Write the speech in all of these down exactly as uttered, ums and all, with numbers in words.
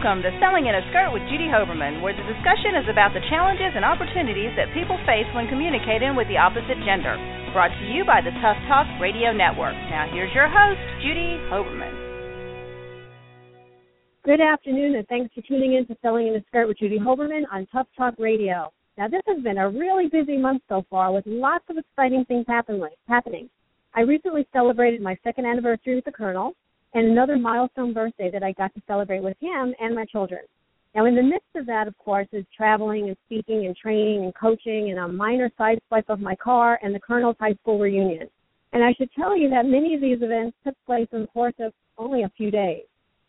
Welcome to Selling in a Skirt with Judy Hoberman, where the discussion is about the challenges and opportunities that people face when communicating with the opposite gender. Brought to you by the Tough Talk Radio Network. Now here's your host, Judy Hoberman. Good afternoon, and thanks for tuning in to Selling in a Skirt with Judy Hoberman on Tough Talk Radio. Now, this has been a really busy month so far with lots of exciting things happening. I recently celebrated my second anniversary with the Colonel, and another milestone birthday that I got to celebrate with him and my children. Now, in the midst of that, of course, is traveling and speaking and training and coaching and a minor side swipe of my car and the Colonel's high school reunion. And I should tell you that many of these events took place in the course of only a few days.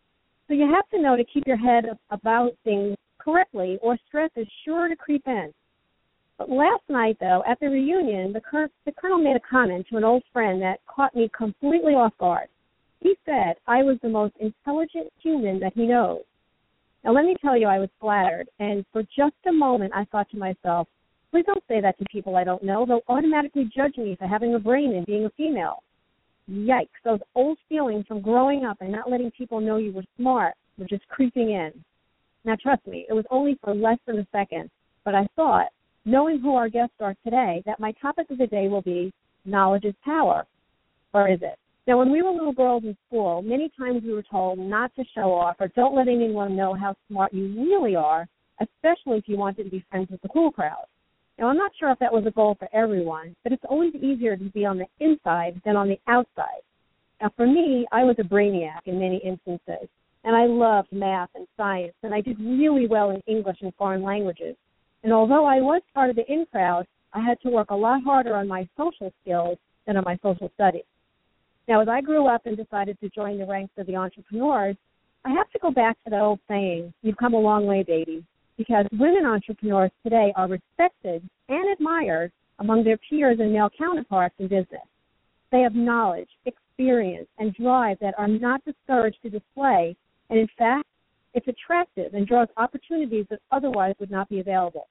So you have to know to keep your head about things correctly, or stress is sure to creep in. But last night, though, at the reunion, the, Col- the Colonel made a comment to an old friend that caught me completely off guard. He said I was the most intelligent human that he knows. Now, let me tell you, I was flattered, and for just a moment I thought to myself, please don't say that to people I don't know. They'll automatically judge me for having a brain and being a female. Yikes, those old feelings from growing up and not letting people know you were smart were just creeping in. Now, trust me, it was only for less than a second, but I thought, knowing who our guests are today, that my topic of the day will be knowledge is power. Or is it? Now, when we were little girls in school, many times we were told not to show off or don't let anyone know how smart you really are, especially if you wanted to be friends with the cool crowd. Now, I'm not sure if that was a goal for everyone, but it's always easier to be on the inside than on the outside. Now, for me, I was a brainiac in many instances, and I loved math and science, and I did really well in English and foreign languages. And although I was part of the in crowd, I had to work a lot harder on my social skills than on my social studies. Now, as I grew up and decided to join the ranks of the entrepreneurs, I have to go back to that old saying, you've come a long way, baby, because women entrepreneurs today are respected and admired among their peers and male counterparts in business. They have knowledge, experience, and drive that are not discouraged to display, and in fact, it's attractive and draws opportunities that otherwise would not be available.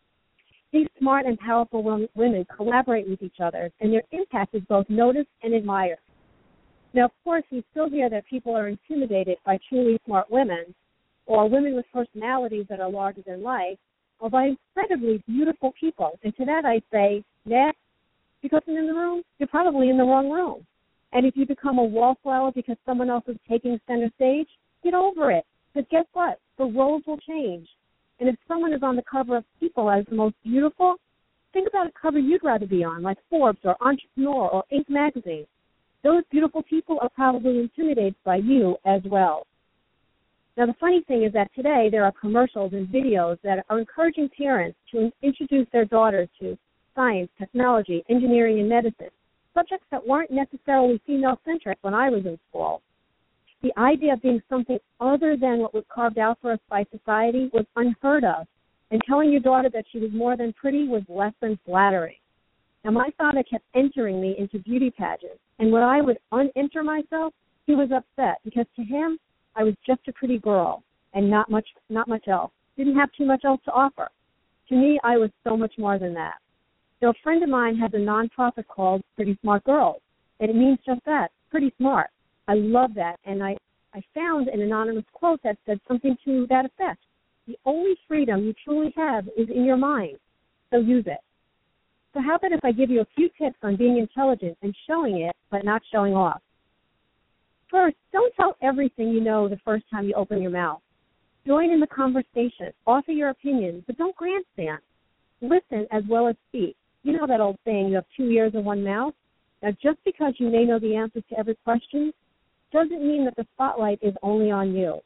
These smart and powerful women collaborate with each other, and their impact is both noticed and admired. Now, of course, we still hear that people are intimidated by truly smart women or women with personalities that are larger than life, or by incredibly beautiful people. And to that I say, next, because I'm in the room, you're probably in the wrong room. And if you become a wallflower because someone else is taking center stage, get over it. But guess what? The roles will change. And if someone is on the cover of People as the most beautiful, think about a cover you'd rather be on, like Forbes or Entrepreneur or Inc magazine. Those beautiful people are probably intimidated by you as well. Now, the funny thing is that today there are commercials and videos that are encouraging parents to introduce their daughters to science, technology, engineering, and medicine, subjects that weren't necessarily female-centric when I was in school. The idea of being something other than what was carved out for us by society was unheard of, and telling your daughter that she was more than pretty was less than flattering. Now, my father kept entering me into beauty pageants, and when I would un-enter myself, he was upset because to him, I was just a pretty girl and not much not much else. Didn't have too much else to offer. To me, I was so much more than that. So a friend of mine has a nonprofit called Pretty Smart Girls, and it means just that, pretty smart. I love that, and I, I found an anonymous quote that said something to that effect. The only freedom you truly have is in your mind, so use it. So how about if I give you a few tips on being intelligent and showing it, but not showing off? First, don't tell everything you know the first time you open your mouth. Join in the conversation. Offer your opinions, but don't grandstand. Listen as well as speak. You know that old saying, you have two ears and one mouth? Now, just because you may know the answers to every question doesn't mean that the spotlight is only on you.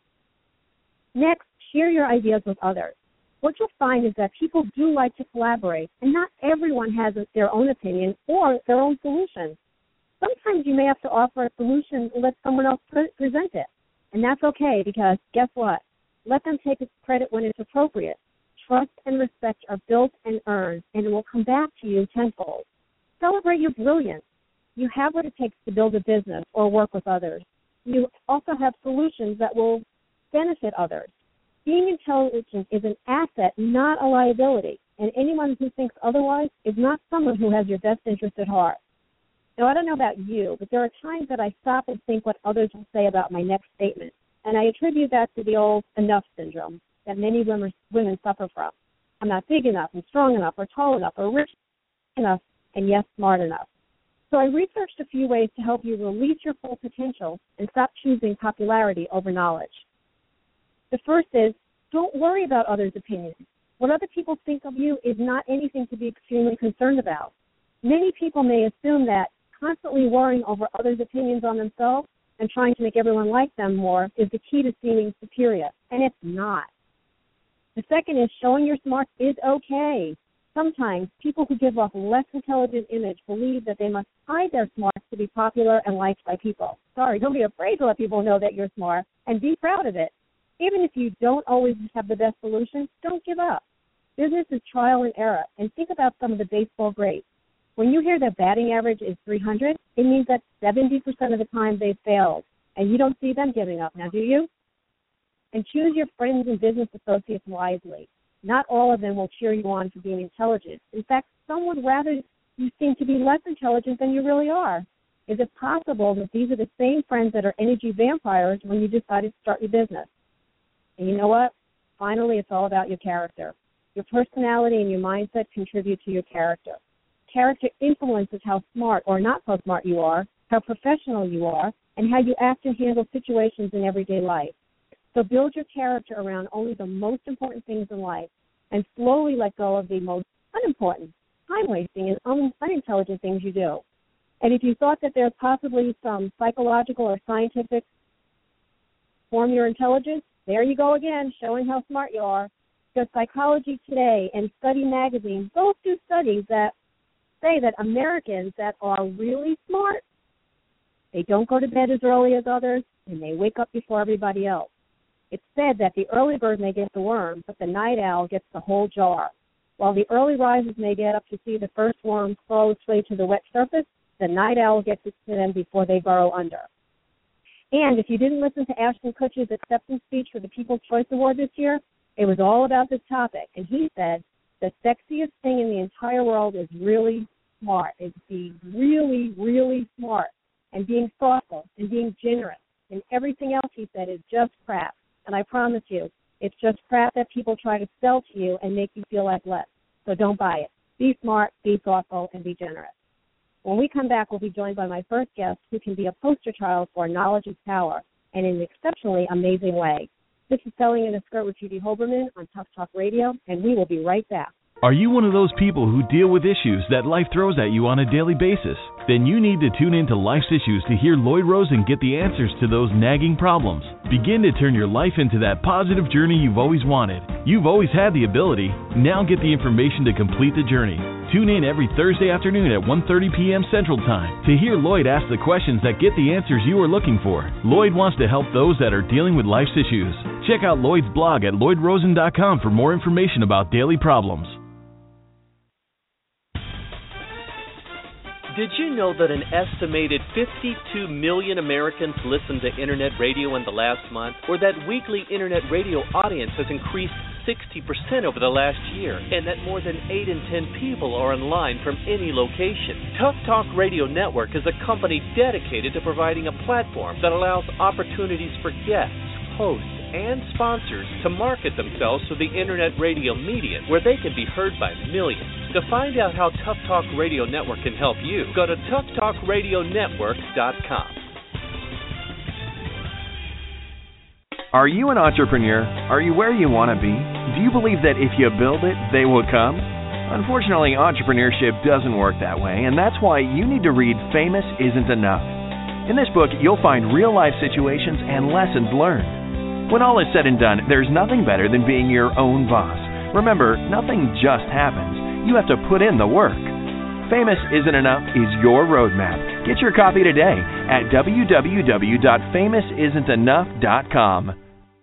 Next, share your ideas with others. What you'll find is that people do like to collaborate, and not everyone has their own opinion or their own solution. Sometimes you may have to offer a solution and let someone else pre- present it, and that's okay because guess what? Let them take credit when it's appropriate. Trust and respect are built and earned, and it will come back to you tenfold. Celebrate your brilliance. You have what it takes to build a business or work with others. You also have solutions that will benefit others. Being intelligent is an asset, not a liability, and anyone who thinks otherwise is not someone who has your best interest at heart. Now, I don't know about you, but there are times that I stop and think what others will say about my next statement. And I attribute that to the old enough syndrome that many women, women suffer from. I'm not big enough and strong enough or tall enough or rich enough and, yes, smart enough. So I researched a few ways to help you release your full potential and stop choosing popularity over knowledge. The first is, don't worry about others' opinions. What other people think of you is not anything to be extremely concerned about. Many people may assume that constantly worrying over others' opinions on themselves and trying to make everyone like them more is the key to seeming superior, and it's not. The second is showing your smarts is okay. Sometimes people who give off a less intelligent image believe that they must hide their smarts to be popular and liked by people. Sorry, don't be afraid to let people know that you're smart, and be proud of it. Even if you don't always have the best solution, don't give up. Business is trial and error, and think about some of the baseball greats. When you hear their batting average is three hundred, it means that seventy percent of the time they've failed, and you don't see them giving up now, do you? And choose your friends and business associates wisely. Not all of them will cheer you on for being intelligent. In fact, some would rather you seem to be less intelligent than you really are. Is it possible that these are the same friends that are energy vampires when you decided to start your business? And you know what? Finally, it's all about your character. Your personality and your mindset contribute to your character. Character influences how smart or not so smart you are, how professional you are, and how you act and handle situations in everyday life. So build your character around only the most important things in life and slowly let go of the most unimportant, time-wasting, and un- unintelligent things you do. And if you thought that there's possibly some psychological or scientific form your intelligence, there you go again, showing how smart you are. Because Psychology Today and Study Magazine both do studies that say that Americans that are really smart, they don't go to bed as early as others, and they wake up before everybody else. It's said that the early bird may get the worm, but the night owl gets the whole jar. While the early risers may get up to see the first worm crawl its way to the wet surface, the night owl gets it to them before they burrow under. And if you didn't listen to Ashton Kutcher's acceptance speech for the People's Choice Award this year, it was all about this topic. And he said, the sexiest thing in the entire world is really smart, is being really, really smart and being thoughtful and being generous. And everything else, he said, is just crap. And I promise you, it's just crap that people try to sell to you and make you feel like less. So don't buy it. Be smart, be thoughtful, and be generous. When we come back, we'll be joined by my first guest, who can be a poster child for knowledge is power, and in an exceptionally amazing way. This is Selling in a Skirt with Judy Hoberman on Tough Talk Radio, and we will be right back. Are you one of those people who deal with issues that life throws at you on a daily basis? Then you need to tune in to Life's Issues to hear Lloyd Rosen get the answers to those nagging problems. Begin to turn your life into that positive journey you've always wanted. You've always had the ability. Now get the information to complete the journey. Tune in every Thursday afternoon at one thirty p.m. Central Time to hear Lloyd ask the questions that get the answers you are looking for. Lloyd wants to help those that are dealing with life's issues. Check out Lloyd's blog at lloyd rosen dot com for more information about daily problems. Did you know that an estimated fifty-two million Americans listened to Internet radio in the last month? Or that weekly Internet radio audience has increased sixty percent over the last year? And that more than eight in ten people are online from any location? Tough Talk Radio Network is a company dedicated to providing a platform that allows opportunities for guests, hosts, and sponsors to market themselves to the Internet radio medium where they can be heard by millions. To find out how Tough Talk Radio Network can help you, go to tough talk radio network dot com. Are you an entrepreneur? Are you where you want to be? Do you believe that if you build it, they will come? Unfortunately, entrepreneurship doesn't work that way, and that's why you need to read Famous Isn't Enough. In this book, you'll find real-life situations and lessons learned. When all is said and done, there's nothing better than being your own boss. Remember, nothing just happens. You have to put in the work. Famous Isn't Enough is your roadmap. Get your copy today at w w w dot famous isn't enough dot com.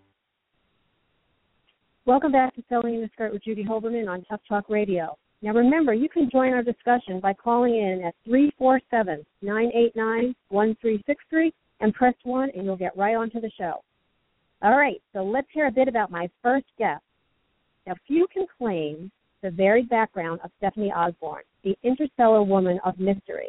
Welcome back to Selling in a Skirt with Judy Hoberman on Tough Talk Radio. Now remember, you can join our discussion by calling in at three four seven, nine eight nine, one three six three and press one, and you'll get right onto the show. All right, so let's hear a bit about my first guest. Now, few can claim the varied background of Stephanie Osborne, the interstellar woman of mystery.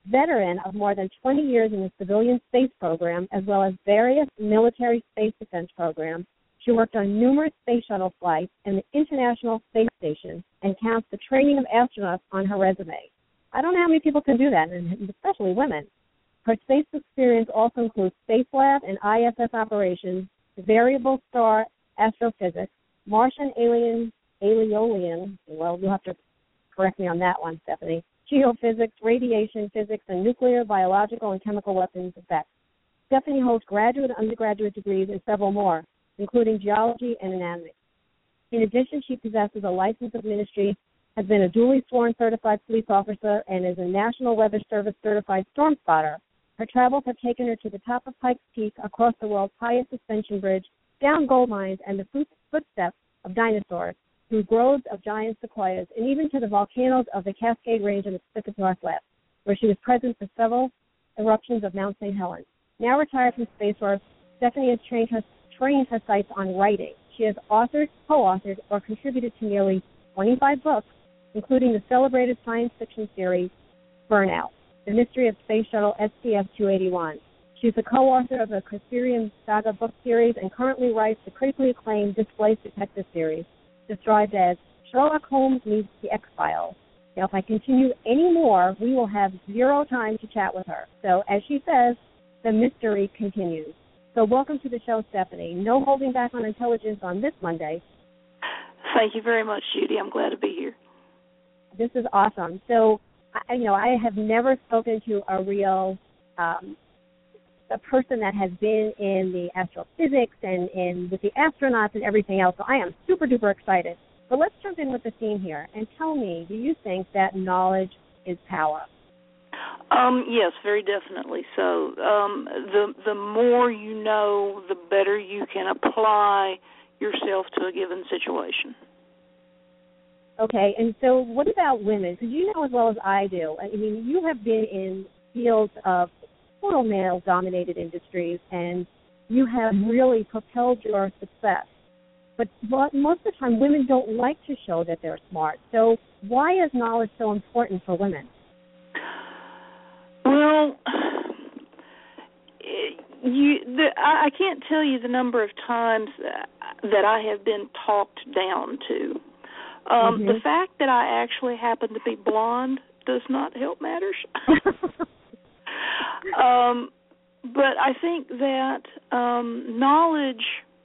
Veteran of more than twenty years in the civilian space program, as well as various military space defense programs, she worked on numerous space shuttle flights and the International Space Station and counts the training of astronauts on her resume. I don't know how many people can do that, and especially women. Her space experience also includes Space Lab and I S S operations, variable star astrophysics, Martian alien, Aeolian, well, you'll have to correct me on that one, Stephanie, geophysics, radiation physics, and nuclear, biological, and chemical weapons effects. Stephanie holds graduate and undergraduate degrees in several more, including geology and anatomy. In addition, she possesses a license of ministry, has been a duly sworn certified police officer, and is a National Weather Service certified storm spotter. Her travels have taken her to the top of Pikes Peak, across the world's highest suspension bridge, down gold mines and the footsteps of dinosaurs, through groves of giant sequoias, and even to the volcanoes of the Cascade Range in the Pacific Northwest, where she was present for several eruptions of Mount Saint Helens. Now retired from Space Force, Stephanie has trained her, trained her sights on writing. She has authored, co-authored, or contributed to nearly twenty-five books, including the celebrated science fiction series Burnout, The Mystery of Space Shuttle S T S two eighty-one. She's the co-author of the Criterion Saga book series and currently writes the critically acclaimed Displaced Detective series, described as Sherlock Holmes meets the X-Files. Now, if I continue any more, we will have zero time to chat with her. So, as she says, the mystery continues. So, welcome to the show, Stephanie. No holding back on intelligence on this Monday. Thank you very much, Judy. I'm glad to be here. This is awesome. So, I, you know, I have never spoken to a real um, a person that has been in the astrophysics and in with the astronauts and everything else. So I am super duper excited. But let's jump in with the theme here and tell me, do you think that knowledge is power? Um, yes, very definitely. So um, the the more you know, the better you can apply yourself to a given situation. Okay, and so what about women? Because you know as well as I do. I mean, you have been in fields of total male-dominated industries, and you have really propelled your success. But most of the time, women don't like to show that they're smart. So why is knowledge so important for women? Well, you, the, I can't tell you the number of times that I have been talked down to. Um, mm-hmm. The fact that I actually happen to be blonde does not help matters. um, but I think that um, knowledge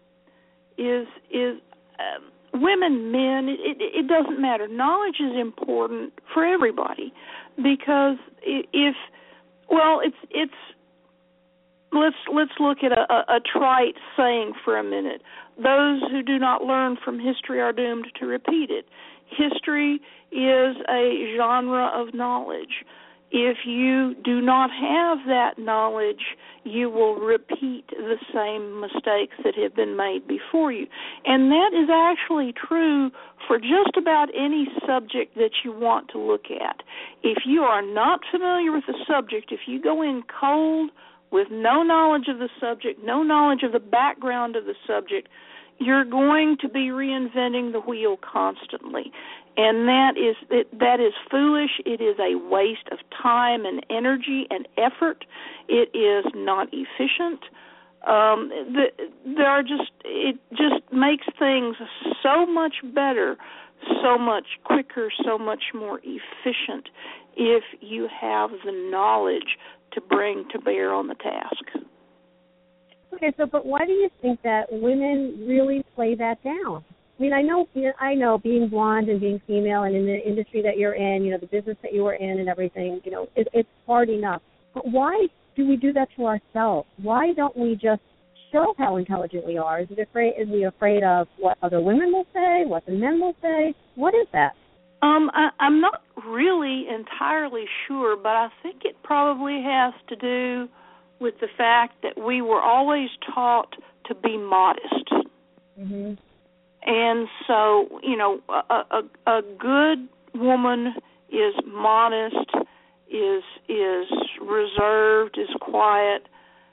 is is uh, women, men. It, it, it doesn't matter. Knowledge is important for everybody because if well, it's it's. Let's let's look at a, a, a trite saying for a minute. Those who do not learn from history are doomed to repeat it. History is a genre of knowledge. If you do not have that knowledge, you will repeat the same mistakes that have been made before you. And that is actually true for just about any subject that you want to look at. If you are not familiar with the subject, if you go in cold with no knowledge of the subject, no knowledge of the background of the subject, you're going to be reinventing the wheel constantly. And that is it, that is foolish. It is a waste of time and energy and effort. It is not efficient. Um, the, there are just it just makes things so much better, so much quicker, so much more efficient if you have the knowledge to bring to bear on the task. Okay, so but why do you think that women really play that down? I mean, I know, I know, being blonde and being female, and in the industry that you're in, you know, the business that you were in, and everything, you know, it, it's hard enough. But why do we do that to ourselves? Why don't we just show how intelligent we are? Is it afraid? Is we afraid of what other women will say? What the men will say? What is that? Um, I, I'm not really entirely sure, but I think it probably has to do with the fact that we were always taught to be modest. Mm-hmm. And so, you know, a, a, a good woman is modest, is is reserved, is quiet,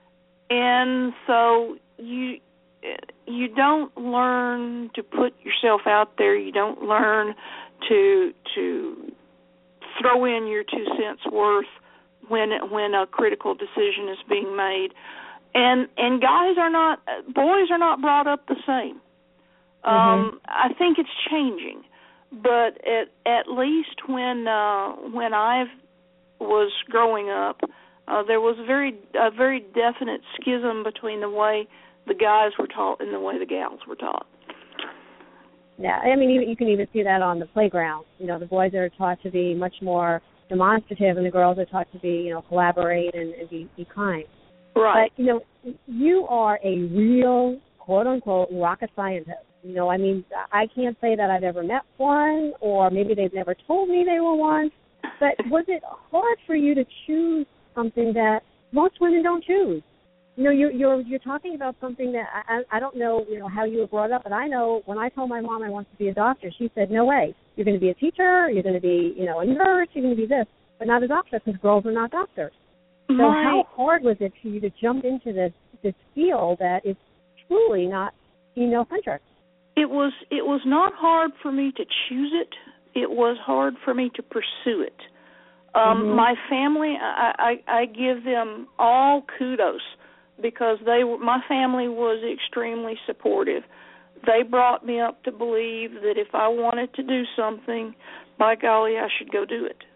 and so you you don't learn to put yourself out there. You don't learn to to throw in your two cents worth when when a critical decision is being made, and and guys are not boys are not brought up the same. Um, mm-hmm. I think it's changing, but at at least when uh, when I was growing up, uh, there was a very a very definite schism between the way the guys were taught and the way the gals were taught. Yeah, I mean, you, you can even see that on the playground. You know, the boys are taught to be much more demonstrative, and the girls are taught to be, you know, collaborate and, and be, be kind. Right. But, you know, you are a real, quote-unquote, rocket scientist. You know, I mean, I can't say that I've ever met one, or maybe they've never told me they were one, but was it hard for you to choose something that most women don't choose? You know, you're, you're you're talking about something that I, I don't know, you know, how you were brought up, but I know when I told my mom I wanted to be a doctor, she said, no way. You're going to be a teacher, you're going to be, you know, a nurse, you're going to be this, but not a doctor because girls are not doctors. So My, how hard was it for you to jump into this this field that is truly not female-centric? It was it was not hard for me to choose it. It was hard for me to pursue it. Um, mm-hmm. My family, I, I, I give them all kudos, because they were, my family was extremely supportive. They brought me up to believe that if I wanted to do something, by golly, I should go do it.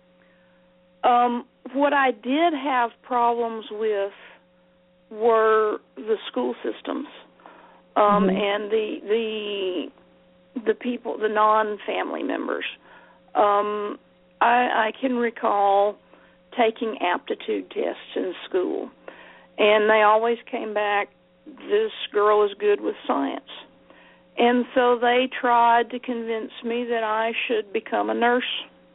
Um, what I did have problems with were the school systems um, mm-hmm. and the the the people, the non-family members. Um, I, I can recall taking aptitude tests in school. And they always came back, this girl is good with science. And so they tried to convince me that I should become a nurse.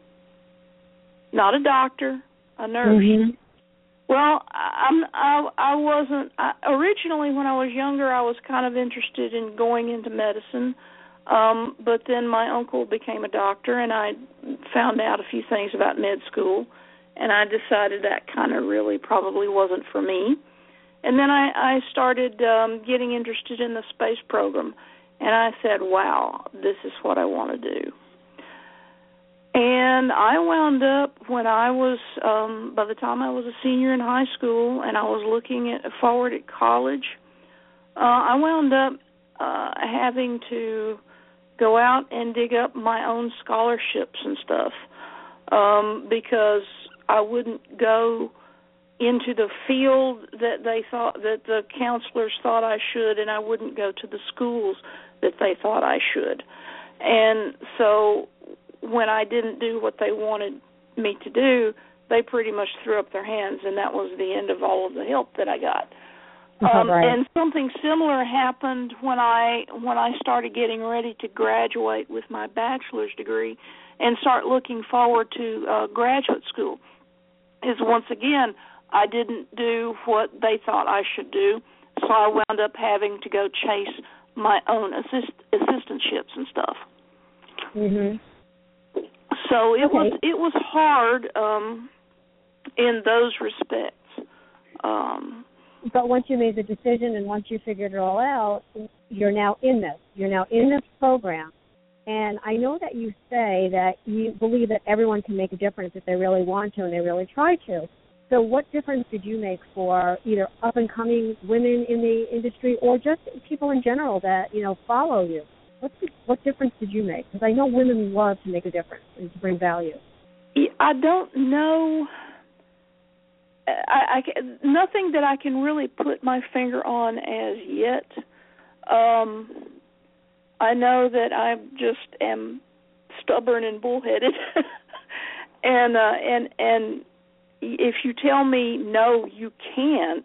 Not a doctor, a nurse. Mm-hmm. Well, I'm, I, I wasn't, I, originally when I was younger, I was kind of interested in going into medicine. Um, but then my uncle became a doctor, and I found out a few things about med school. And I decided that kind of really probably wasn't for me. And then I, I started um, getting interested in the space program, and I said, wow, this is what I want to do. And I wound up, when I was, um, by the time I was a senior in high school and I was looking at forward at college, uh, I wound up uh, having to go out and dig up my own scholarships and stuff um, because I wouldn't go into the field that they thought, that the counselors thought I should, and I wouldn't go to the schools that they thought I should. And so when I didn't do what they wanted me to do, they pretty much threw up their hands, and that was the end of all of the help that I got. Um, right. And something similar happened when I when I started getting ready to graduate with my bachelor's degree and start looking forward to uh, graduate school. Is once again, I didn't do what they thought I should do, so I wound up having to go chase my own assist, assistantships and stuff. Mm-hmm. So it okay. was it was hard um, in those respects. Um, but once you made the decision and once you figured it all out, you're now in this. You're now in this program. And I know that you say that you believe that everyone can make a difference if they really want to and they really try to. So what difference did you make for either up-and-coming women in the industry or just people in general that, you know, follow you? What, what difference did you make? Because I know women love to make a difference and to bring value. I don't know. I, I, nothing that I can really put my finger on as yet. Um, I know that I just am stubborn and bullheaded, and uh, and and if you tell me no, you can't,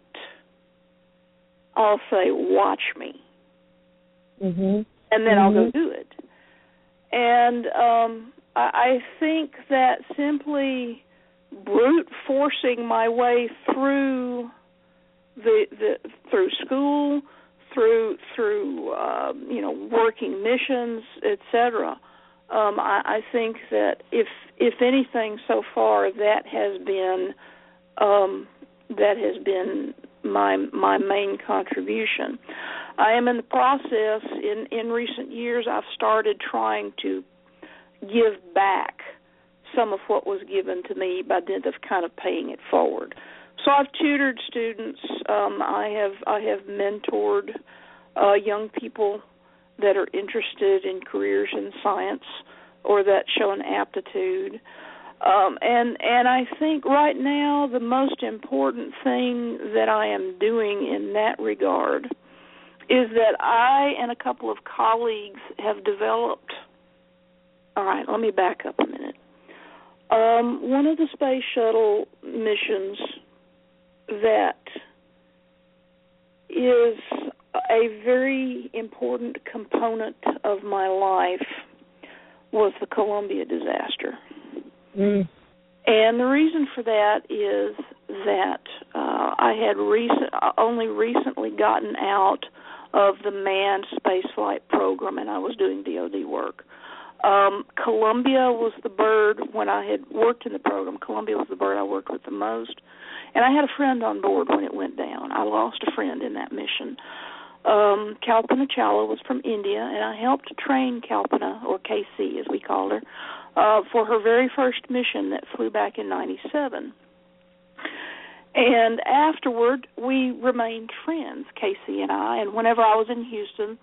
I'll say watch me, mm-hmm. and then mm-hmm. I'll go do it. And um, I, I think that simply brute forcing my way through the, the through school, through through uh, you know working missions, et cetera. Um, I, I think that if if anything, so far that has been um, that has been my my main contribution. I am in the process. In in recent years, I've started trying to give back some of what was given to me by dint of kind of paying it forward. So I've tutored students. Um, I have I have mentored uh, young people that are interested in careers in science or that show an aptitude. Um, and and I think right now the most important thing that I am doing in that regard is that I and a couple of colleagues have developed. All right, let me back up a minute. Um, one of the space shuttle missions that is a very important component of my life was the Columbia disaster. Mm. And the reason for that is that uh, I had recent, only recently gotten out of the manned spaceflight program, and I was doing D O D work. Um, Columbia was the bird, when I had worked in the program, Columbia was the bird I worked with the most. And I had a friend on board when it went down. I lost a friend in that mission. Um, Kalpana Chawla was from India, and I helped train Kalpana, or K C as we called her, uh, for her very first mission that flew back in ninety-seven. And afterward, we remained friends, K C and I, and whenever I was in Houston,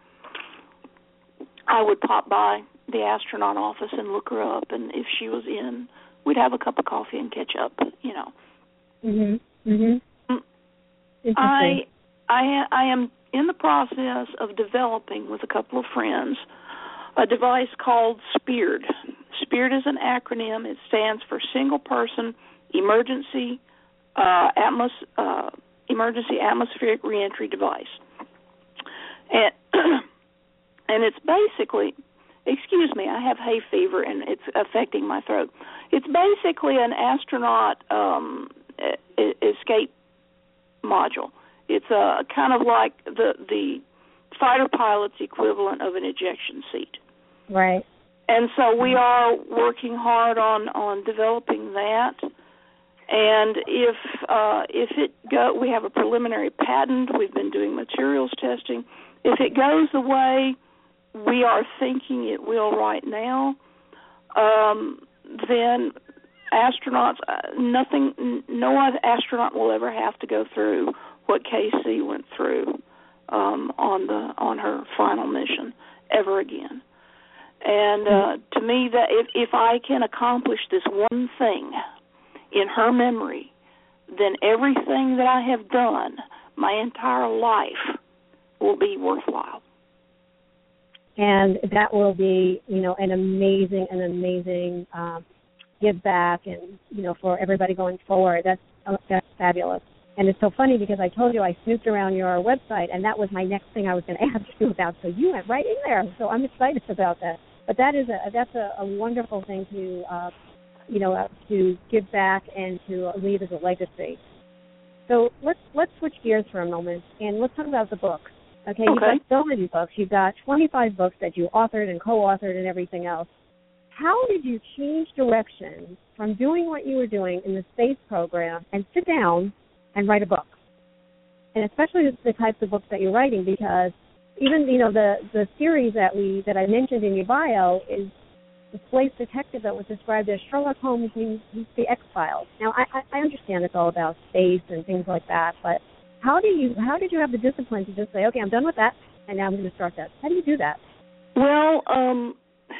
I would pop by the astronaut office and look her up, and if she was in, we'd have a cup of coffee and catch up, you know. Mhm. Mhm. Interesting. I I I am in the process of developing with a couple of friends a device called SPEARD. SPEARD is an acronym. It stands for Single Person Emergency uh, Atmos uh, Emergency Atmospheric Reentry Device, and and it's basically. Excuse me, I have hay fever and it's affecting my throat. It's basically an astronaut um, escape module. It's a kind of like the the fighter pilot's equivalent of an ejection seat. Right. And so we are working hard on, on developing that. And if uh, if it go, we have a preliminary patent. We've been doing materials testing. If it goes the way we are thinking it will right now, um, then astronauts, uh, nothing, n- no other astronaut will ever have to go through what K C went through um, on the on her final mission ever again. And uh, to me, that if, if I can accomplish this one thing in her memory, then everything that I have done my entire life will be worthwhile. And that will be, you know, an amazing, an amazing um, give back, and you know, for everybody going forward. That's uh, that's fabulous. And it's so funny because I told you I snooped around your website, and that was my next thing I was going to ask you about. So you went right in there. So I'm excited about that. But that is a that's a, a wonderful thing to, uh, you know, uh, to give back and to leave as a legacy. So let's let's switch gears for a moment and let's talk about the books. Okay, you've okay. got so many books. You've got twenty-five books that you authored and co-authored and everything else. How did you change direction from doing what you were doing in the space program and sit down and write a book? And especially the types of books that you're writing, because even, you know, the, the series that we that I mentioned in your bio is the Space Detective that was described as Sherlock Holmes meets the X-Files. Now, I, I understand it's all about space and things like that, but How do you? How did you have the discipline to just say, okay, I'm done with that, and now I'm going to start that? How do you do that? Well, um,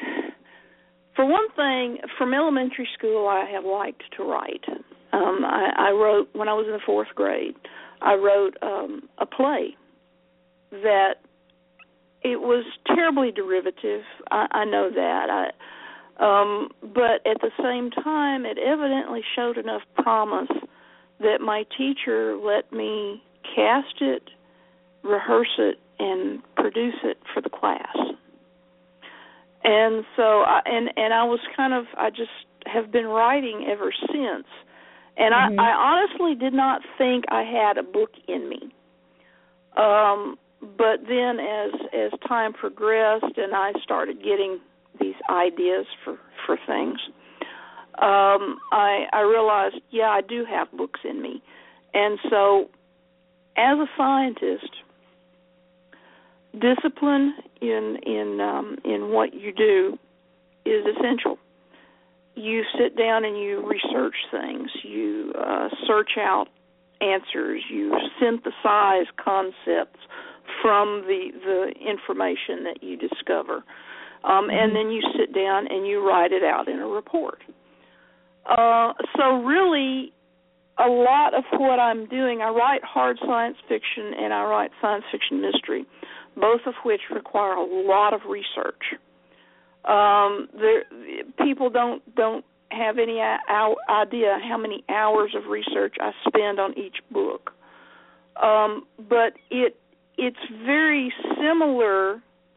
for one thing, from elementary school, I have liked to write. Um, I, I wrote, when I was in the fourth grade, I wrote um, a play that it was terribly derivative. I, I know that. I, um, but at the same time, it evidently showed enough promise that my teacher let me cast it, rehearse it, and produce it for the class. And so, I, and and I was kind of, I just have been writing ever since. And mm-hmm. I, I honestly did not think I had a book in me. Um, but then as as time progressed and I started getting these ideas for, for things, um, I, I realized, yeah, I do have books in me. And so as a scientist, discipline in in um, in what you do is essential. you sit down and you research things. You uh, search out answers. You synthesize concepts from the, the information that you discover. Um, mm-hmm. And then you sit down and you write it out in a report. Uh, so really, a lot of what I'm doing, I write hard science fiction and I write science fiction mystery, both of which require a lot of research. Um, there, people don't don't have any idea how many hours of research I spend on each book. Um, but it it's very similar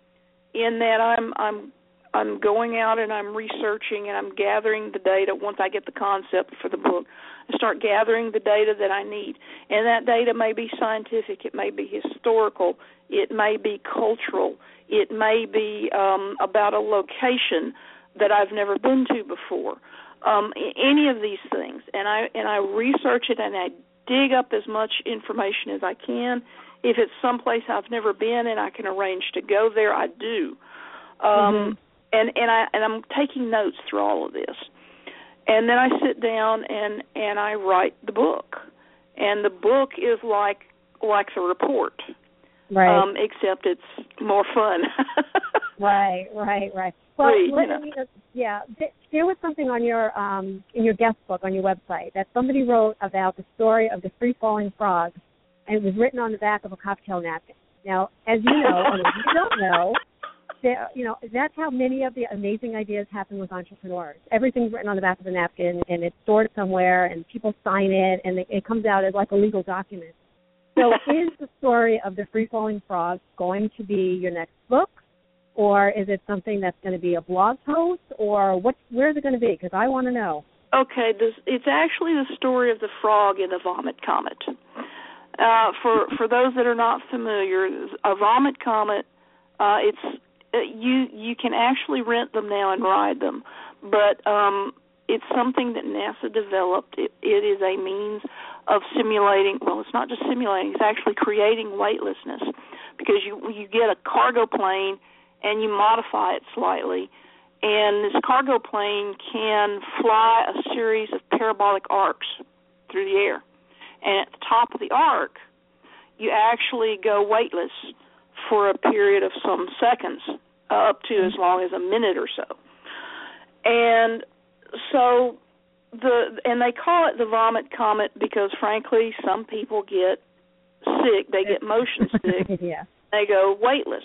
in that I'm I'm I'm going out and I'm researching and I'm gathering the data. Once I get the concept for the book, I start gathering the data that I need. And that data may be scientific, it may be historical, it may be cultural, it may be um, about a location that I've never been to before. Um, any of these things. And I and I research it and I dig up as much information as I can. If it's someplace I've never been and I can arrange to go there, I do. Um, mm-hmm. And and I and I'm taking notes through all of this, and then I sit down and, and I write the book, and the book is like like the report, right? Um, except it's more fun. right, right, right. Well, Free, let you know. me just, yeah, there was something on your um, in your guest book on your website that somebody wrote about the story of the free falling frog, and it was written on the back of a cocktail napkin. Now, as you know, and if you don't know. There, you know, that's how many of the amazing ideas happen with entrepreneurs. Everything's written on the back of the napkin, and it's stored somewhere, and people sign it, and it comes out as like a legal document. So is the story of the free-falling frog going to be your next book, or is it something that's going to be a blog post, or what? Where is it going to be? Because I want to know. Okay, this, it's actually the story of the frog in the Vomit Comet. Uh, for, for those that are not familiar, a Vomit Comet, uh, it's You you can actually rent them now and ride them, but um, it's something that NASA developed. It, it is a means of simulating. Well, it's not just simulating; it's actually creating weightlessness, because you you get a cargo plane and you modify it slightly, and this cargo plane can fly a series of parabolic arcs through the air, and at the top of the arc, you actually go weightless for a period of some seconds, uh, up to as long as a minute or so. And so the and they call it the Vomit Comet because, frankly, some people get sick. They get motion sick. yeah. They go weightless.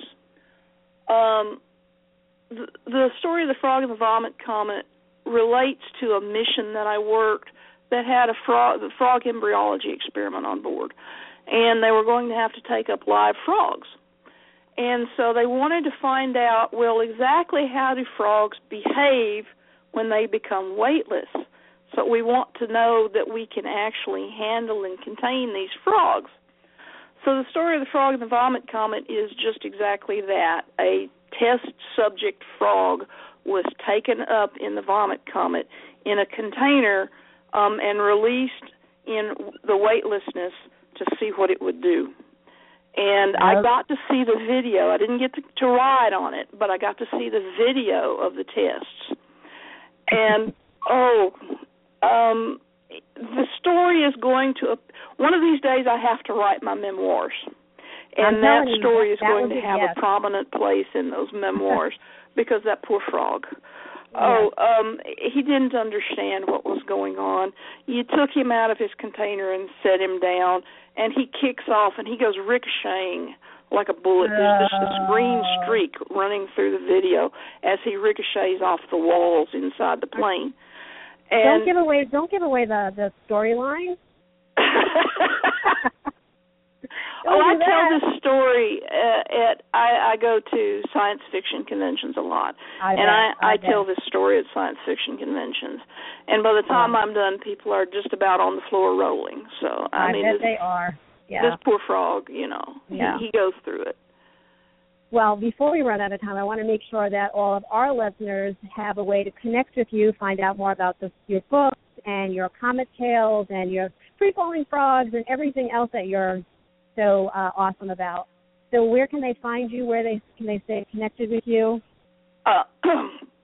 Um, the, the story of the frog and the Vomit Comet relates to a mission that I worked that had a frog, the frog embryology experiment on board, and they were going to have to take up live frogs. And so they wanted to find out, well, exactly how do frogs behave when they become weightless. So we want to know that we can actually handle and contain these frogs. So the story of the frog and the Vomit Comet is just exactly that. A test subject frog was taken up in the Vomit Comet in a container um, and released in the weightlessness to see what it would do. And yep. I got to see the video. I didn't get to, to ride on it, but I got to see the video of the tests. And, oh, um, the story is going to, one of these days I have to write my memoirs. And that story you, that, is going to have yes. a prominent place in those memoirs because that poor frog. Oh, um, he didn't understand what was going on. You took him out of his container and set him down, and he kicks off, and he goes ricocheting like a bullet. There's this, this green streak running through the video as he ricochets off the walls inside the plane. And don't give away. Don't give away the the storyline. Oh, I tell this story uh, at I, I go to science fiction conventions a lot, I and bet, I, I, I tell this story at science fiction conventions. And by the time yeah. I'm done, people are just about on the floor rolling. So I, I mean, bet this, they are. Yeah. This poor frog, you know, yeah. he, he goes through it. Well, before we run out of time, I want to make sure that all of our listeners have a way to connect with you, find out more about the, your books and your comet tales and your free-falling frogs and everything else that you're so uh, awesome about. So where can they find you? Where they can they stay connected with you? Uh,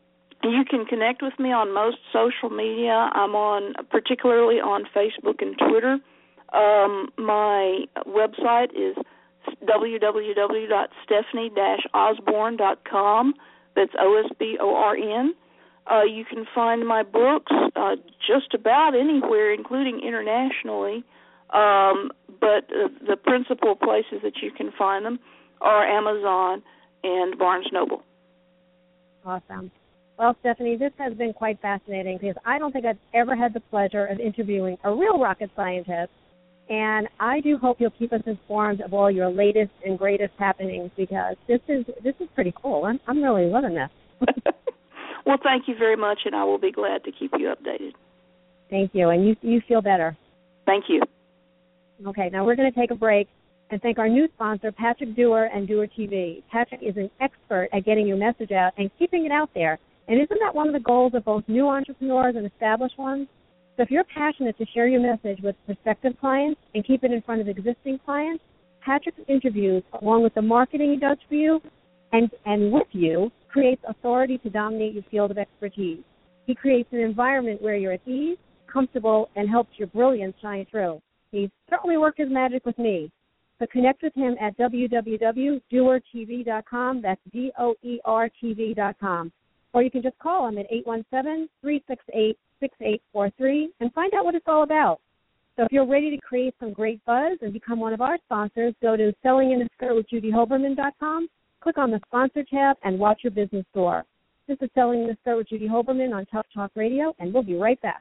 You can connect with me on most social media. I'm on, particularly on Facebook and Twitter. Um, my website is w w w dot stephanie dash osborne dot com. That's O S B O R N. Uh, you can find my books uh, just about anywhere, including internationally. Um, but uh, the principal places that you can find them are Amazon and Barnes and Noble. Awesome. Well, Stephanie, this has been quite fascinating because I don't think I've ever had the pleasure of interviewing a real rocket scientist, and I do hope you'll keep us informed of all your latest and greatest happenings because this is this is pretty cool. I'm I'm really loving this. Well, thank you very much, and I will be glad to keep you updated. Thank you, and you you feel better. Thank you. Okay, now we're going to take a break and thank our new sponsor, Patrick Dewar and Dewar T V. Patrick is an expert at getting your message out and keeping it out there. And isn't that one of the goals of both new entrepreneurs and established ones? So if you're passionate to share your message with prospective clients and keep it in front of existing clients, Patrick's interviews, along with the marketing he does for you and, and with you, creates authority to dominate your field of expertise. He creates an environment where you're at ease, comfortable, and helps your brilliance shine through. He's certainly worked his magic with me. So connect with him at w w w dot doer t v dot com. That's D O E R T V dot com. Or you can just call him at eight one seven, three six eight, six eight four three and find out what it's all about. So if you're ready to create some great buzz and become one of our sponsors, go to selling in a skirt with judy hoberman dot com, click on the sponsor tab, and watch your business soar. This is Selling in a Skirt with Judy Hoberman on Tough Talk Radio, and we'll be right back.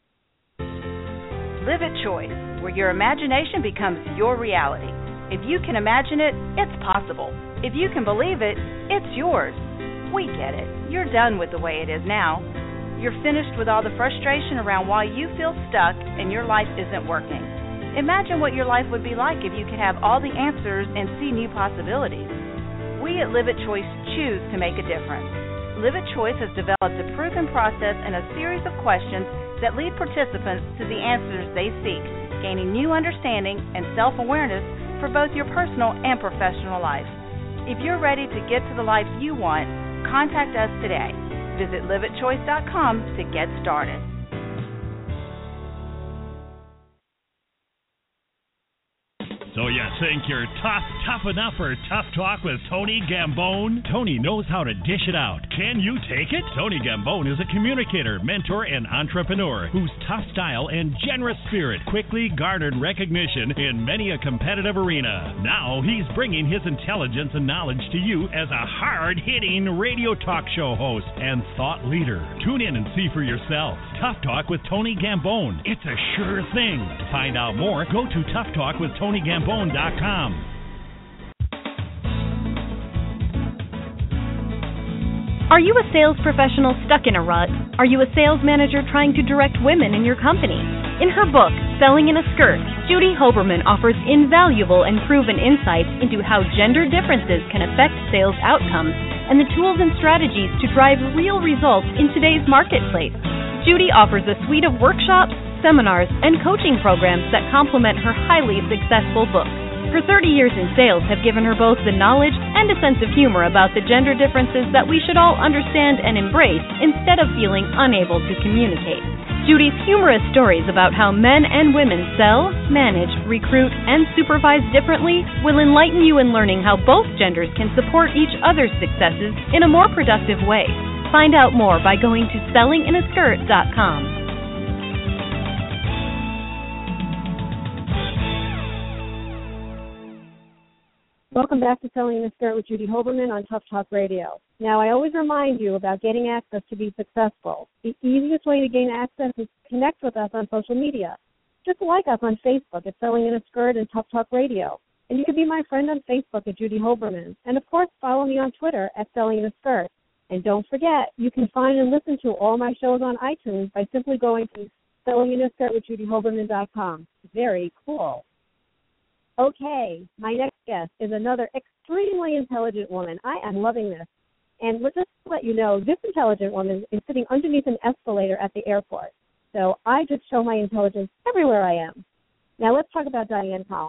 Live at Choice, where your imagination becomes your reality. If you can imagine it, it's possible. If you can believe it, it's yours. We get it. You're done with the way it is now. You're finished with all the frustration around why you feel stuck and your life isn't working. Imagine what your life would be like if you could have all the answers and see new possibilities. We at Live at Choice choose to make a difference. Live at Choice has developed a proven process and a series of questions that lead participants to the answers they seek, gaining new understanding and self-awareness for both your personal and professional life. If you're ready to get to the life you want, contact us today. Visit live at choice dot com to get started. So you think you're tough, tough enough for Tough Talk with Tony Gambone? Tony knows how to dish it out. Can you take it? Tony Gambone is a communicator, mentor, and entrepreneur whose tough style and generous spirit quickly garnered recognition in many a competitive arena. Now he's bringing his intelligence and knowledge to you as a hard-hitting radio talk show host and thought leader. Tune in and see for yourself. Tough Talk with Tony Gambone. It's a sure thing. To find out more, go to tough talk with tony gambone dot com. Are you a sales professional stuck in a rut? Are you a sales manager trying to direct women in your company? In her book, Selling in a Skirt, Judy Hoberman offers invaluable and proven insights into how gender differences can affect sales outcomes and the tools and strategies to drive real results in today's marketplace. Judy offers a suite of workshops, seminars, and coaching programs that complement her highly successful book. Her thirty years in sales have given her both the knowledge and a sense of humor about the gender differences that we should all understand and embrace instead of feeling unable to communicate. Judy's humorous stories about how men and women sell, manage, recruit, and supervise differently will enlighten you in learning how both genders can support each other's successes in a more productive way. Find out more by going to selling in a skirt dot com. Welcome back to Selling in a Skirt with Judy Hoberman on Tough Talk Radio. Now, I always remind you about getting access to be successful. The easiest way to gain access is to connect with us on social media. Just like us on Facebook at Selling in a Skirt and Tough Talk Radio. And you can be my friend on Facebook at Judy Hoberman. And, of course, follow me on Twitter at Selling in a Skirt. And don't forget, you can find and listen to all my shows on iTunes by simply going to selling in a skirt with judy hoberman dot com. Very cool. Okay, my next guest is another extremely intelligent woman. I am loving this. And let's just let you know, this intelligent woman is sitting underneath an escalator at the airport. So I just show my intelligence everywhere I am. Now let's talk about Diane Collins.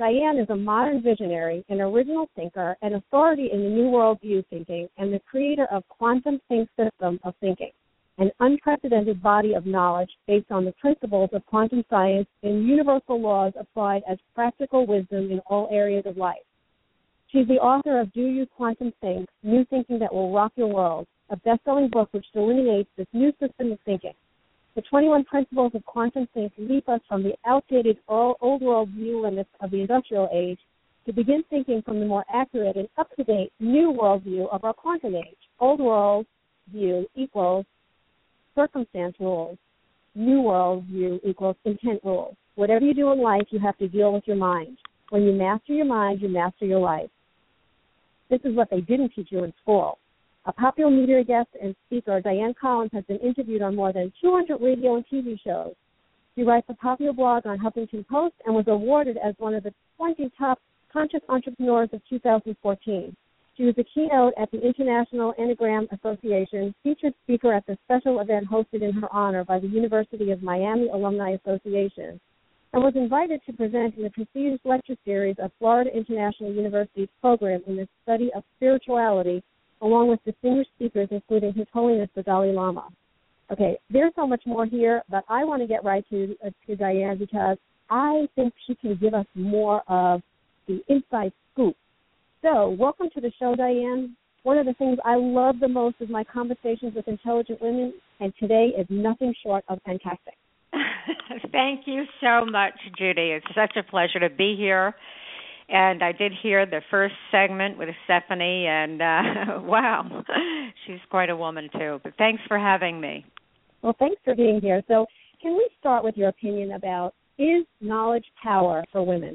Diane is a modern visionary, an original thinker, an authority in the New Worldview thinking, and the creator of Quantum Think System of Thinking, an unprecedented body of knowledge based on the principles of quantum science and universal laws applied as practical wisdom in all areas of life. She's the author of Do You Quantum Think? New Thinking That Will Rock Your World, a best-selling book which delineates this new system of thinking. The twenty-one principles of quantum think leap us from the outdated old world view limits of the industrial age to begin thinking from the more accurate and up-to-date new world view of our quantum age. Old world view equals circumstance rules. New world view equals intent rules. Whatever you do in life, you have to deal with your mind. When you master your mind, you master your life. This is what they didn't teach you in school. A popular media guest and speaker, Diane Collins, has been interviewed on more than two hundred radio and T V shows. She writes a popular blog on Huffington Post and was awarded as one of the twenty top conscious entrepreneurs of two thousand fourteen. She was a keynote at the International Enneagram Association, featured speaker at the special event hosted in her honor by the University of Miami Alumni Association, and was invited to present in the prestigious lecture series of Florida International University's program in the study of spirituality, along with distinguished speakers, including His Holiness the Dalai Lama. Okay, there's so much more here, but I want to get right to, uh, to Diane because I think she can give us more of the inside scoop. So, welcome to the show, Diane. One of the things I love the most is my conversations with intelligent women, and today is nothing short of fantastic. Thank you so much, Judy. It's such a pleasure to be here. And I did hear the first segment with Stephanie, and uh, wow, she's quite a woman too. But thanks for having me. Well, thanks for being here. So can we start with your opinion about, is knowledge power for women?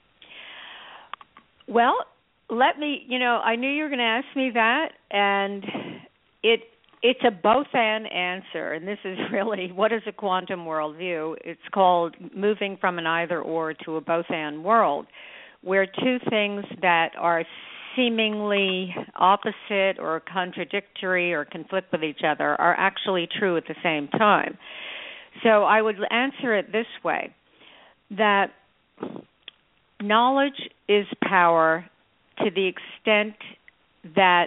Well, let me, you know, I knew you were going to ask me that, and it it's a both-and answer, and this is really, what is a quantum worldview? It's called moving from an either-or to a both-and world, where two things that are seemingly opposite or contradictory or conflict with each other are actually true at the same time. So I would answer it this way, that knowledge is power to the extent that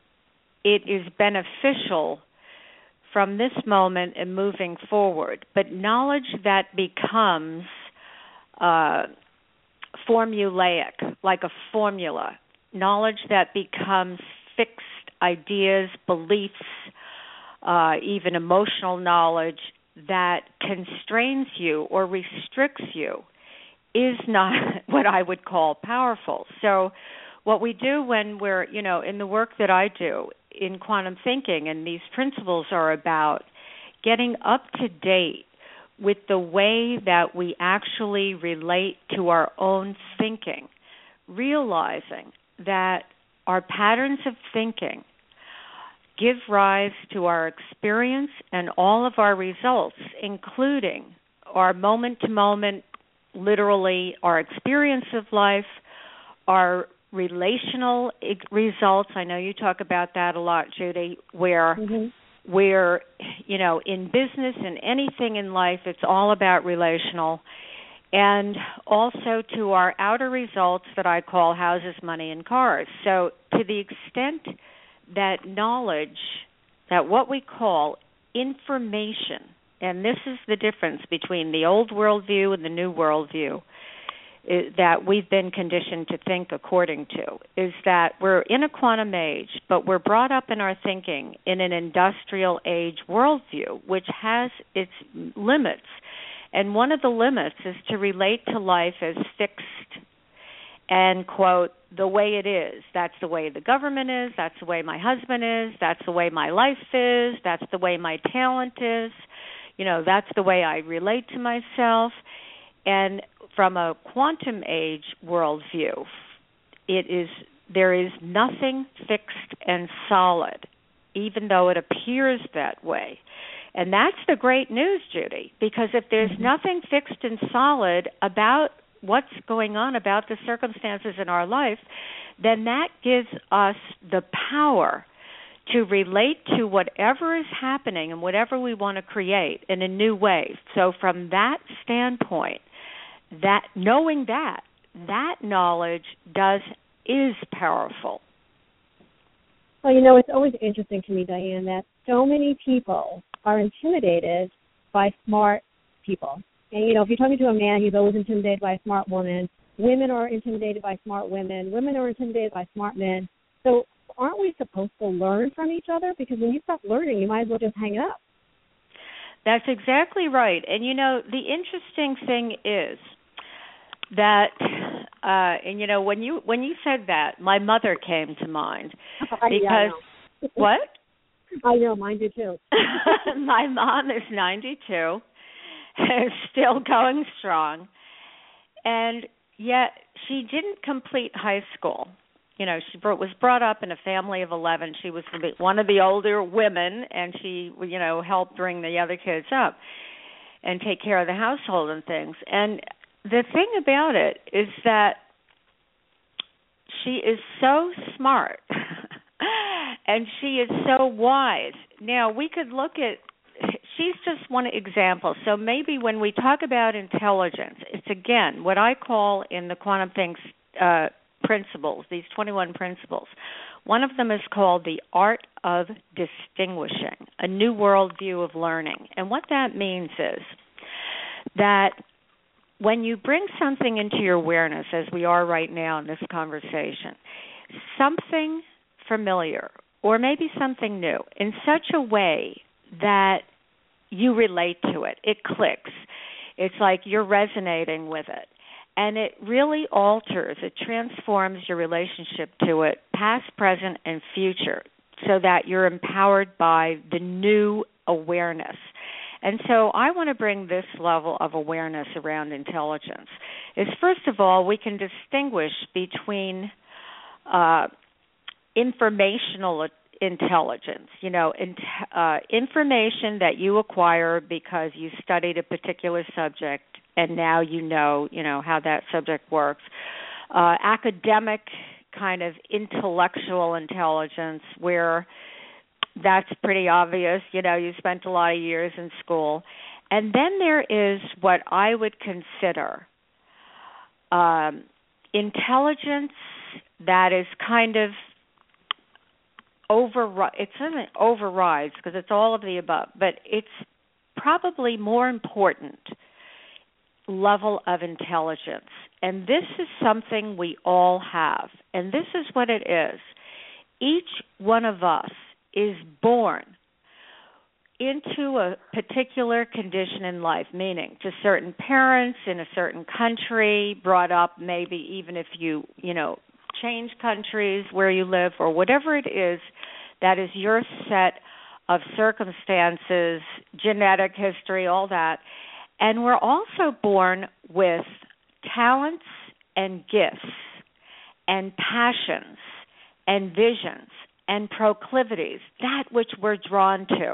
it is beneficial from this moment and moving forward. But knowledge that becomes uh, formulaic, like a formula, knowledge that becomes fixed ideas, beliefs, uh, even emotional knowledge that constrains you or restricts you is not what I would call powerful. So what we do when we're, you know, in the work that I do in quantum thinking, and these principles are about getting up to date with the way that we actually relate to our own thinking, realizing that our patterns of thinking give rise to our experience and all of our results, including our moment-to-moment, literally our experience of life, our relational results. I know you talk about that a lot, Judy, where mm-hmm. where, you know, in business and anything in life, it's all about relational. And also to our outer results that I call houses, money, and cars. So to the extent that knowledge, that what we call information, and this is the difference between the old worldview and the new worldview, that we've been conditioned to think according to, is that we're in a quantum age, but we're brought up in our thinking in an industrial age worldview, which has its limits. And one of the limits is to relate to life as fixed and, quote, the way it is. That's the way the government is. That's the way my husband is. That's the way my life is. That's the way my talent is. You know, that's the way I relate to myself. And from a quantum age worldview, it is there is nothing fixed and solid, even though it appears that way. And that's the great news, Judy, because if there's nothing fixed and solid about what's going on, about the circumstances in our life, then that gives us the power to relate to whatever is happening and whatever we want to create in a new way. So from that standpoint, that knowing that, that knowledge does is powerful. Well, you know, it's always interesting to me, Diane, that so many people are intimidated by smart people. And, you know, if you're talking to a man, he's always intimidated by a smart woman. Women are intimidated by smart women. Women are intimidated by smart men. So aren't we supposed to learn from each other? Because when you stop learning, you might as well just hang it up. That's exactly right. And, you know, the interesting thing is that, uh, and, you know, when you when you said that, my mother came to mind. Because, yeah, what? I know, mine did too. My mom is ninety-two, still going strong, and yet she didn't complete high school. You know, she was brought up in a family of eleven. She was one of the older women, and she, you know, helped bring the other kids up and take care of the household and things. And the thing about it is that she is so smart and she is so wise. Now, we could look at, she's just one example. So maybe when we talk about intelligence, it's, again, what I call in the Quantum Things uh, principles, these twenty-one principles. One of them is called the art of distinguishing, a new worldview of learning. And what that means is that when you bring something into your awareness, as we are right now in this conversation, something familiar or maybe something new in such a way that you relate to it, it clicks. It's like you're resonating with it. And it really alters, it transforms your relationship to it, past, present, and future, so that you're empowered by the new awareness. And so I want to bring this level of awareness around intelligence. Is first of all, we can distinguish between uh, informational intelligence, you know, in, uh, information that you acquire because you studied a particular subject and now you know, you know, how that subject works. Uh, academic kind of intellectual intelligence where that's pretty obvious, you know, you spent a lot of years in school. And then there is what I would consider um, intelligence that is kind of overri- it certainly overrides because it's all of the above, but it's probably more important level of intelligence. And this is something we all have. And this is what it is. Each one of us is born into a particular condition in life, meaning to certain parents in a certain country, brought up maybe even if you, you know, change countries where you live or whatever it is, that is your set of circumstances, genetic history, all that. And we're also born with talents and gifts and passions and visions and proclivities, that which we're drawn to.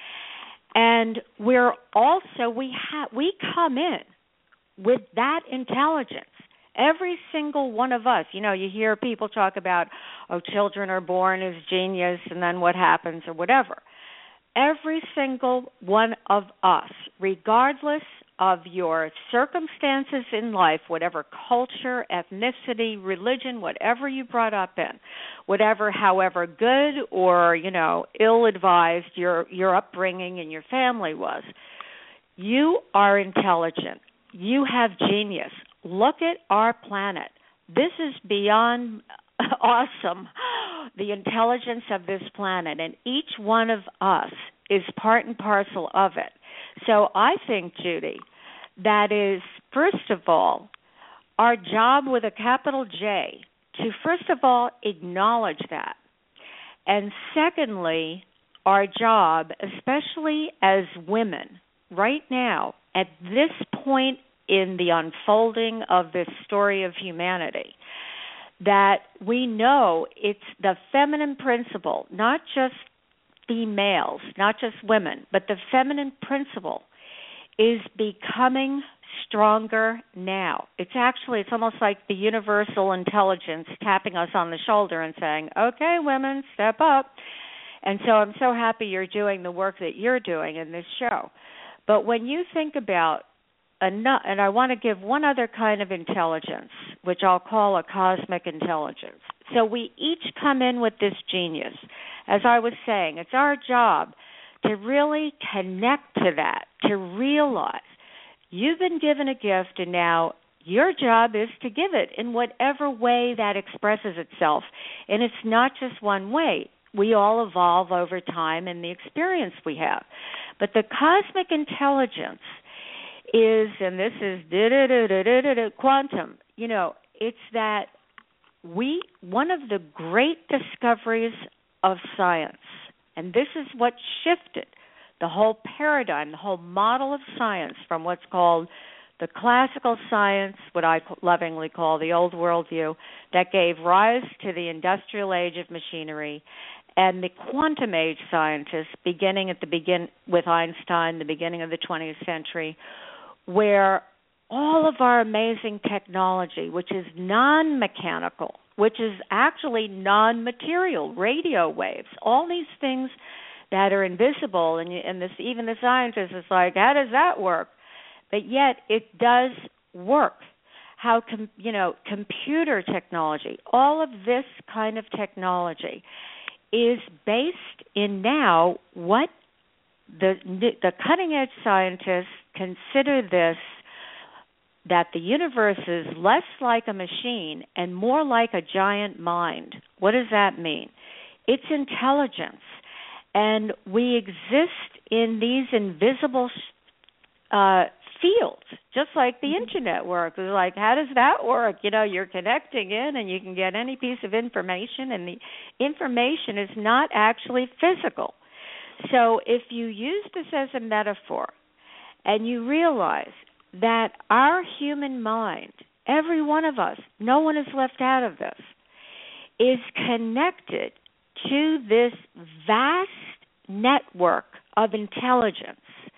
And we're also, we ha- we come in with that intelligence. Every single one of us, you know, you hear people talk about, oh, children are born as genius and then what happens or whatever. Every single one of us, regardless of your circumstances in life, whatever culture, ethnicity, religion, whatever you brought up in, whatever, however good or, you know, ill-advised your your upbringing and your family was, you are intelligent. You have genius. Look at our planet. This is beyond awesome, the intelligence of this planet, and each one of us is part and parcel of it. So I think, Judy, that is, first of all, our job with a capital J, to first of all acknowledge that. And secondly, our job, especially as women, right now, at this point in the unfolding of this story of humanity, that we know it's the feminine principle, not just females, not just women, but the feminine principle is becoming stronger now. It's actually, it's almost like the universal intelligence tapping us on the shoulder and saying, okay, women, step up. And so I'm so happy you're doing the work that you're doing in this show. But when you think about enough, and I want to give one other kind of intelligence, which I'll call a cosmic intelligence. So we each come in with this genius. As I was saying, it's our job to really connect to that, to realize you've been given a gift, and now your job is to give it in whatever way that expresses itself. And it's not just one way. We all evolve over time in the experience we have. But the cosmic intelligence is, and this is quantum, you know, it's that we, one of the great discoveries of science, and this is what shifted the whole paradigm, the whole model of science from what's called the classical science, what I lovingly call the old worldview, that gave rise to the industrial age of machinery, and the quantum age scientists, beginning at the begin with Einstein, the beginning of the twentieth century, where all of our amazing technology, which is non-mechanical, which is actually non-material, radio waves, all these things that are invisible, and, you, and this, even the scientist is like, how does that work? But yet it does work. How, com, you know, computer technology, all of this kind of technology is based in now what the the cutting-edge scientists consider this, that the universe is less like a machine and more like a giant mind. What does that mean? It's intelligence. And we exist in these invisible uh, fields, just like the internet works. It's like, how does that work? You know, you're connecting in and you can get any piece of information, and the information is not actually physical. So if you use this as a metaphor and you realize that our human mind, every one of us, no one is left out of this, is connected to this vast network of intelligence.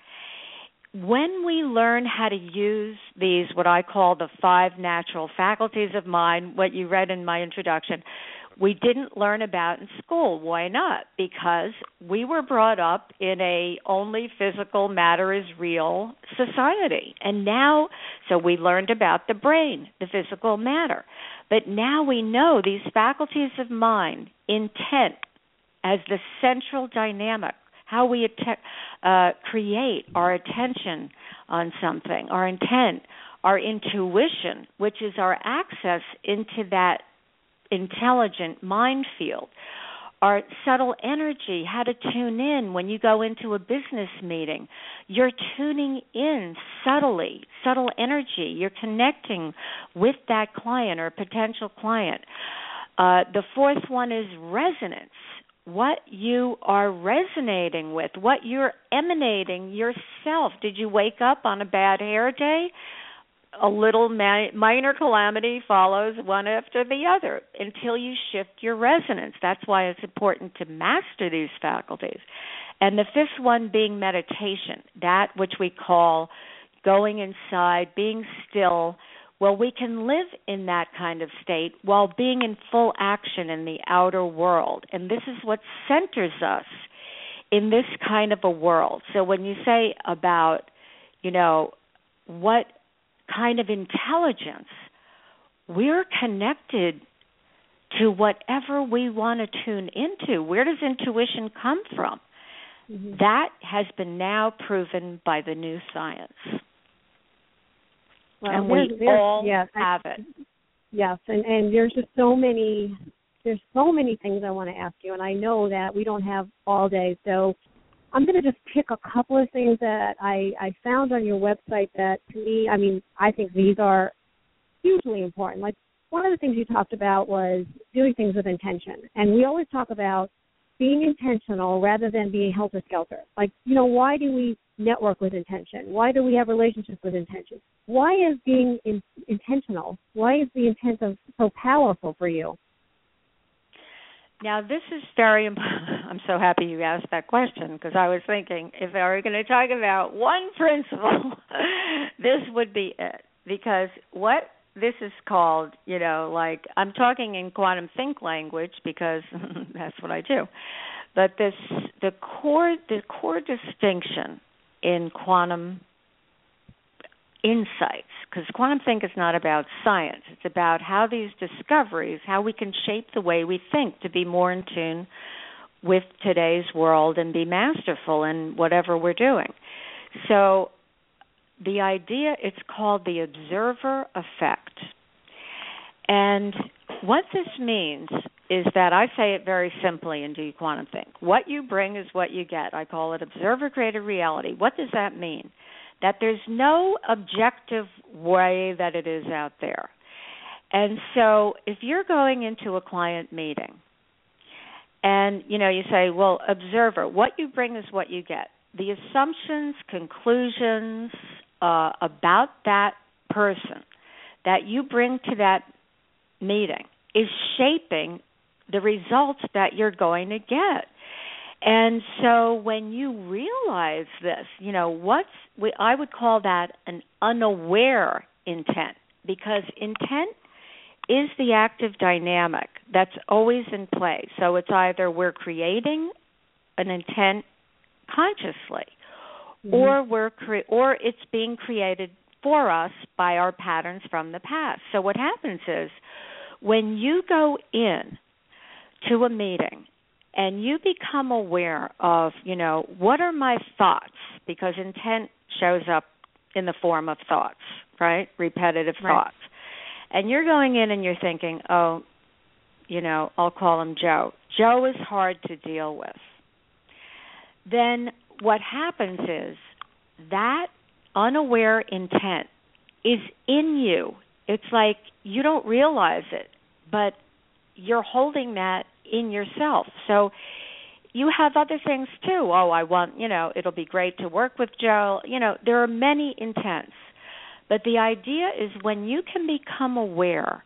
When we learn how to use these, what I call the five natural faculties of mind, what you read in my introduction, we didn't learn about in school. Why not? Because we were brought up in a only physical matter is real society. And now, so we learned about the brain, the physical matter. But now we know these faculties of mind, intent, as the central dynamic, how we att- uh, create our attention on something, our intent, our intuition, which is our access into that intelligent mind field, our subtle energy, how to tune in when you go into a business meeting. You're tuning in subtly, subtle energy. You're connecting with that client or potential client. Uh, the fourth one is resonance. What you are resonating with, what you're emanating yourself. Did you wake up on a bad hair day? A little ma- minor calamity follows one after the other until you shift your resonance. That's why it's important to master these faculties. And the fifth one being meditation, that which we call going inside, being still. Well, we can live in that kind of state while being in full action in the outer world. And this is what centers us in this kind of a world. So when you say about, you know, what kind of intelligence, we're connected to whatever we want to tune into. Where does intuition come from? Mm-hmm. That has been now proven by the new science. Well, and there's, we there's, all yes, have I, it. Yes, and, and there's just so many, there's so many things I want to ask you, and I know that we don't have all day, so I'm going to just pick a couple of things that I, I found on your website that, to me, I mean, I think these are hugely important. Like, one of the things you talked about was doing things with intention, and we always talk about being intentional rather than being helter-skelter. Like, you know, why do we network with intention? Why do we have relationships with intention? Why is being in, intentional, why is the intent of, so powerful for you? Now, this is very important. I'm so happy you asked that question, because I was thinking if I were going to talk about one principle, this would be it. Because what this is called, you know, like I'm talking in quantum think language because that's what I do. But this, the core, the core distinction in quantum insights, because quantum think is not about science. It's about how these discoveries, how we can shape the way we think to be more in tune with today's world and be masterful in whatever we're doing. So the idea, it's called the observer effect. And what this means is that I say it very simply in Do You Quantum Think? What you bring is what you get. I call it observer-created reality. What does that mean? That there's no objective way that it is out there. And so if you're going into a client meeting and, you know, you say, well, observer, what you bring is what you get. The assumptions, conclusions uh, about that person that you bring to that meeting is shaping the results that you're going to get. And so when you realize this, you know, what's we, I would call that an unaware intent, because intent is the active dynamic that's always in play. So it's either we're creating an intent consciously, mm-hmm. or we're cre- or it's being created for us by our patterns from the past. So what happens is when you go in to a meeting and you become aware of, you know, what are my thoughts? Because intent shows up in the form of thoughts, right? Repetitive right. thoughts. And you're going in and you're thinking, oh, you know, I'll call him Joe. Joe is hard to deal with. Then what happens is that unaware intent is in you. It's like you don't realize it, but you're holding that in yourself. So you have other things too. Oh, I want, you know, it'll be great to work with Joe. You know, there are many intents. But the idea is when you can become aware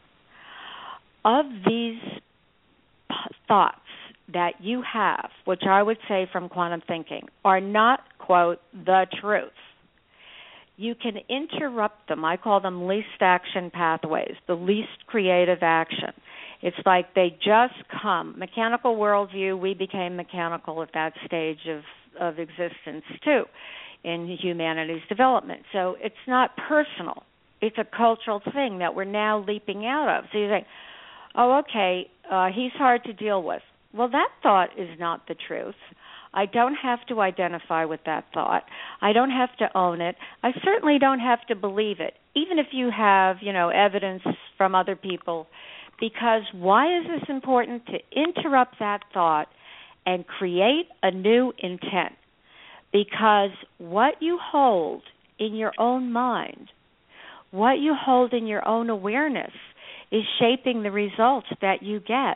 of these p- thoughts that you have, which I would say from quantum thinking, are not, quote, the truth. You can interrupt them. I call them least action pathways, the least creative action. It's like they just come. Mechanical worldview, we became mechanical at that stage of, of existence too in humanity's development. So it's not personal. It's a cultural thing that we're now leaping out of. So you think, oh, okay, uh, he's hard to deal with. Well, that thought is not the truth. I don't have to identify with that thought. I don't have to own it. I certainly don't have to believe it, even if you have, you know, evidence from other people. Because why is this important? To interrupt that thought and create a new intent. Because what you hold in your own mind, what you hold in your own awareness is shaping the results that you get,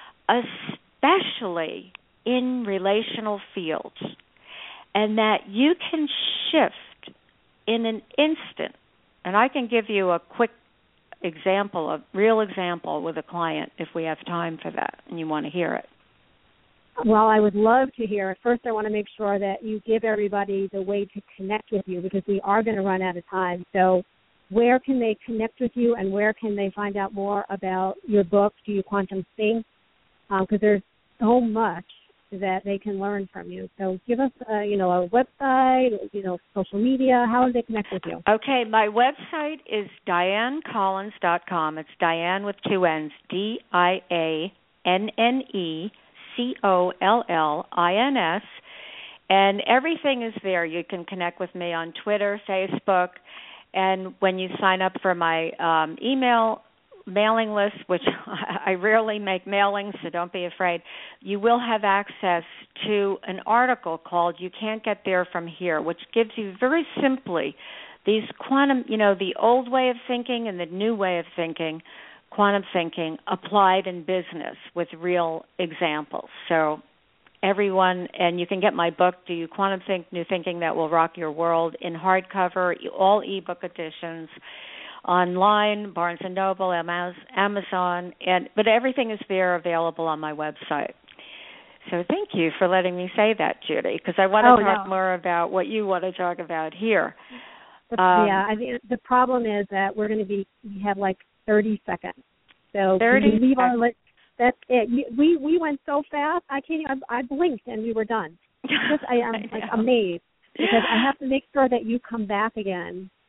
especially in relational fields. And that you can shift in an instant. And I can give you a quick example, a real example with a client if we have time for that and you want to hear it. Well, I would love to hear it. First, I want to make sure that you give everybody the way to connect with you because we are going to run out of time. So where can they connect with you and where can they find out more about your book, Do You Quantum Think? Because um, there's so much that they can learn from you. So give us, uh, you know, a website, you know, social media. How do they connect with you? Okay, my website is diane collins dot com. It's Diane with two N's, D I A N N E C O L L I N S. And everything is there. You can connect with me on Twitter, Facebook, and when you sign up for my um, email mailing list, which I rarely make mailings, so don't be afraid, you will have access to an article called You Can't Get There From Here, which gives you very simply these quantum, you know, the old way of thinking and the new way of thinking, quantum thinking applied in business with real examples. So everyone, and you can get my book, Do You Quantum Think, New Thinking That Will Rock Your World, in hardcover, all ebook editions, online, Barnes and Noble, Amazon, and but everything is there available on my website. So thank you for letting me say that, Judy, because I want to oh, talk no. more about what you want to talk about here. Um, yeah, I mean, the problem is that we're going to be, we have like thirty seconds. So thirty can you leave seconds. our list? That's it. We we went so fast, I can't even, I, I blinked and we were done. Just, I am like amazed because I have to make sure that you come back again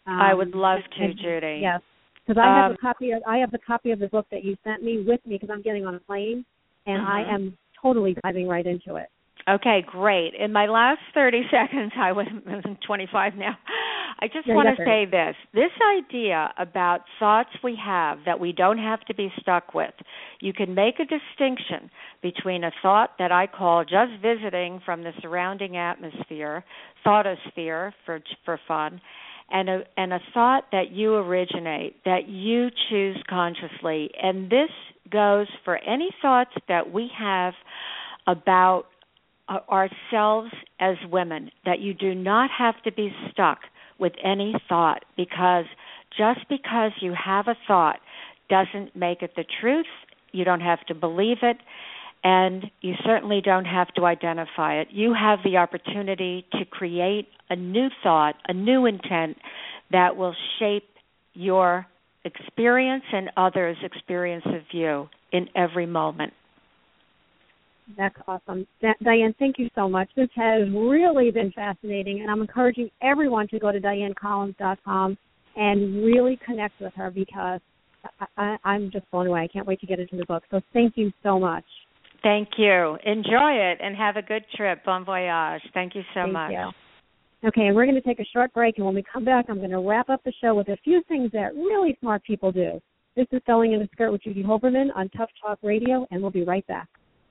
Um, I would love to, and, Judy. Yes, because I have um, a copy. Of, I have the copy of the book that you sent me with me because I'm getting on a plane, and mm-hmm. I am totally diving right into it. Okay, great. In my last thirty seconds, I was twenty-five now. I just yeah, want to say this. This idea about thoughts we have that we don't have to be stuck with. You can make a distinction between a thought that I call just visiting from the surrounding atmosphere, thoughtosphere for for fun, and a, and a thought that you originate, that you choose consciously. And this goes for any thoughts that we have about ourselves as women, that you do not have to be stuck with any thought, because just because you have a thought doesn't make it the truth. You don't have to believe it, and you certainly don't have to identify it. You have the opportunity to create a new thought, a new intent that will shape your experience and others' experience of you in every moment. That's awesome. Diane, thank you so much. This has really been fascinating, and I'm encouraging everyone to go to diane collins dot com and really connect with her, because I, I, I'm just blown away. I can't wait to get into the book. So thank you so much. Thank you. Enjoy it and have a good trip. Bon voyage. Thank you so thank much. You. Okay, and we're going to take a short break, and when we come back, I'm going to wrap up the show with a few things that really smart people do. This is Selling in a Skirt with Judy Hoberman on Tough Talk Radio, and we'll be right back.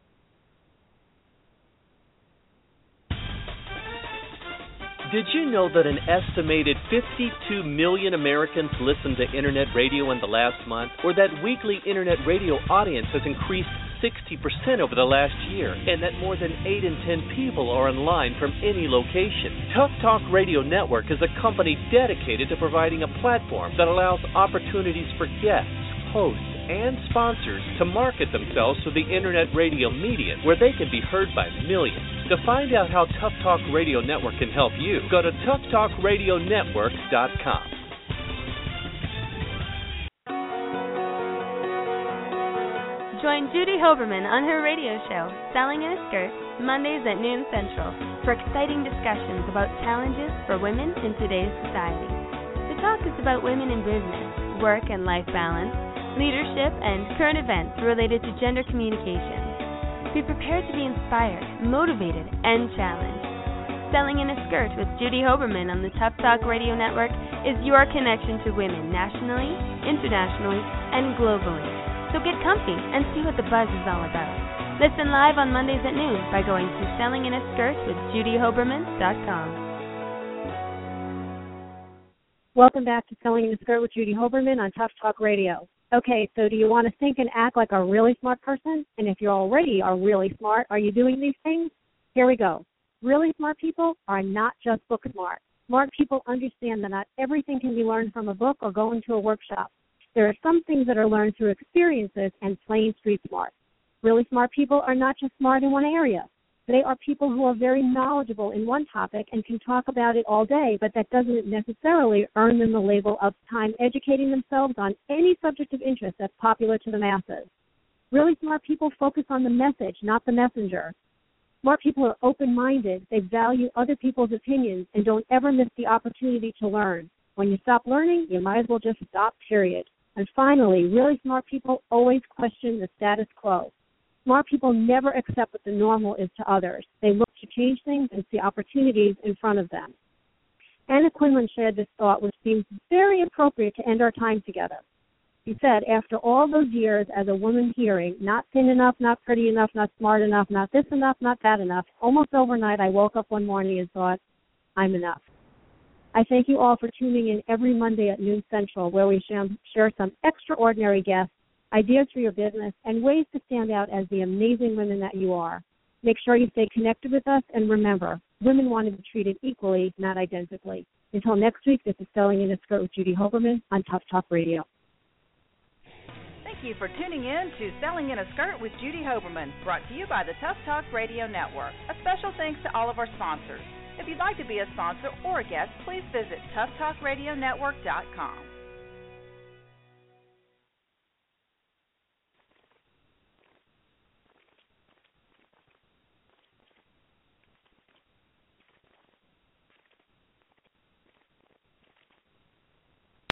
Did you know that an estimated fifty-two million Americans listened to Internet radio in the last month, or that weekly Internet radio audience has increased sixty percent over the last year, and that more than eight in ten people are online from any location? Tough Talk Radio Network is a company dedicated to providing a platform that allows opportunities for guests, hosts, and sponsors to market themselves to the Internet radio medium, where they can be heard by millions. To find out how Tough Talk Radio Network can help you, go to tough talk radio network dot com. Join Judy Hoberman on her radio show, Selling in a Skirt, Mondays at noon Central, for exciting discussions about challenges for women in today's society. The talk is about women in business, work and life balance, leadership, and current events related to gender communication. Be prepared to be inspired, motivated, and challenged. Selling in a Skirt with Judy Hoberman on the Tough Talk Radio Network is your connection to women nationally, internationally, and globally. So get comfy and see what the buzz is all about. Listen live on Mondays at noon by going to selling in a skirt with judy hoberman dot com. Welcome back to Selling in a Skirt with Judy Hoberman on Tough Talk Radio. Okay, so do you want to think and act like a really smart person? And if you already are really smart, are you doing these things? Here we go. Really smart people are not just book smart. Smart people understand that not everything can be learned from a book or going to a workshop. There are some things that are learned through experiences and plain street smart. Really smart people are not just smart in one area. They are people who are very knowledgeable in one topic and can talk about it all day, but that doesn't necessarily earn them the label of time educating themselves on any subject of interest that's popular to the masses. Really smart people focus on the message, not the messenger. Smart people are open-minded. They value other people's opinions and don't ever miss the opportunity to learn. When you stop learning, you might as well just stop, period. And finally, really smart people always question the status quo. Smart people never accept what the normal is to others. They look to change things and see opportunities in front of them. Anna Quinlan shared this thought, which seems very appropriate to end our time together. She said, after all those years as a woman hearing, not thin enough, not pretty enough, not smart enough, not this enough, not that enough, almost overnight I woke up one morning and thought, I'm enough. I thank you all for tuning in every Monday at noon Central, where we share some extraordinary guests, ideas for your business, and ways to stand out as the amazing women that you are. Make sure you stay connected with us, and remember, women want to be treated equally, not identically. Until next week, this is Selling in a Skirt with Judy Hoberman on Tough Talk Radio. Thank you for tuning in to Selling in a Skirt with Judy Hoberman, brought to you by the Tough Talk Radio Network. A special thanks to all of our sponsors. If you'd like to be a sponsor or a guest, please visit tough talk radio network dot com.